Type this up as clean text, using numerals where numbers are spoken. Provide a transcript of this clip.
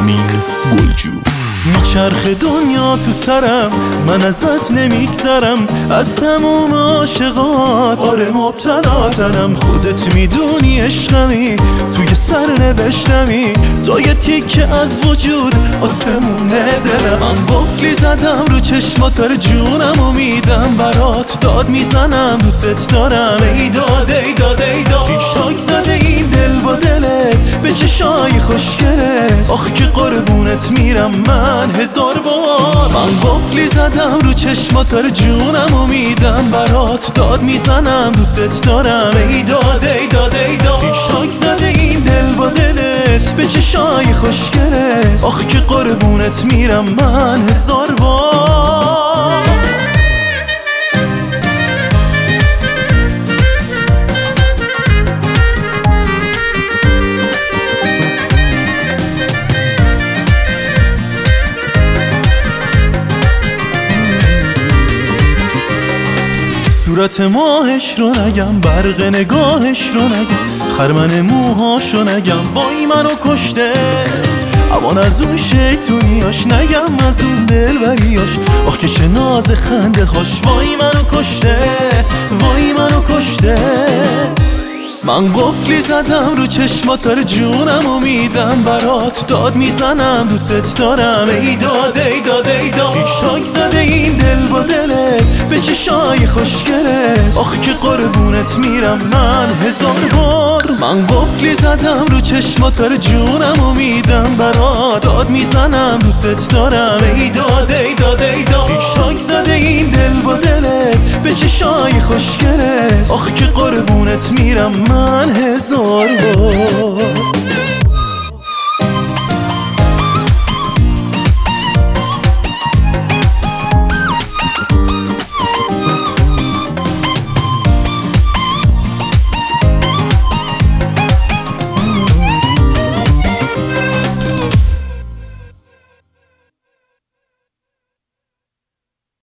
امین گلجو. میچرخ دنیا تو سرم، من ازت نمیگذرم، از تموم عاشقات آره مبتلاترم. خودت میدونی عشقمی، توی سر نوشتمی، تو یه تیکه از وجود آسمونه دلم. من قفلی زدم رو چشمات جونم و میدم برات، داد میزنم دوست دارم. ای داد ای داد ای داد، تیک زده این دل با دلت به چشای خوشگلت. آخ که قربونت میرم من هزار بار. من قفلی زدم رو چشمات جونم و میدم برات، داد میزنم دوست دارم. ای داد ای داد ای داد، تیک زده این دل با دلت به چشای خوشگلت. آخ که قربونت میرم من هزار بار. صورت ماهش رو نگم، برق نگاهش رو نگم، خرمن موهاشو نگم، وای منو کشته. امان از اون شیطونیاش نگم، از اون دلبریاش، آخ که چه ناز خنده هاش، وای منو کشته، وای منو کشته. من قفلی زدم رو چشمات جونم و میدم برات، داد میزنم دوست دارم. ای داد ای داد ای داد، تیک زده این دل با دلت به چشای خوشگلت. آخ که قربونت میرم من هزار بار. من قفلی زدم رو چشمات جونم و میدم برات، داد میزنم دوست دارم. ای داد ای داد ای داد، تیک زده این دل با دلت به چشای خوشگلت. آخ که قربونت میرم من هزار بار.